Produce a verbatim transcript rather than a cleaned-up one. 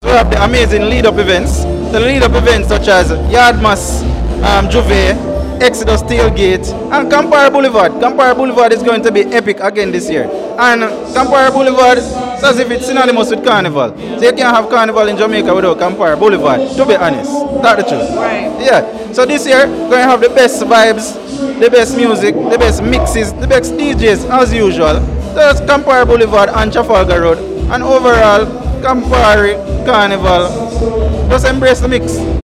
we have the amazing lead-up events. The lead-up events such as Yardmas, um, Juve, Exodus Tailgate, and Campari Boulevard. Campari Boulevard is going to be epic again this year. And Campari Boulevard, it's as if it's synonymous with Carnival. So you can't have Carnival in Jamaica without Campari Boulevard, to be honest. That's the truth. Right. Yeah. So this year, we're going to have the best vibes, the best music, the best mixes, the best D Js as usual. There's Campari Boulevard and Trafalgar Road. And overall, Campari Carnival. Just embrace the mix.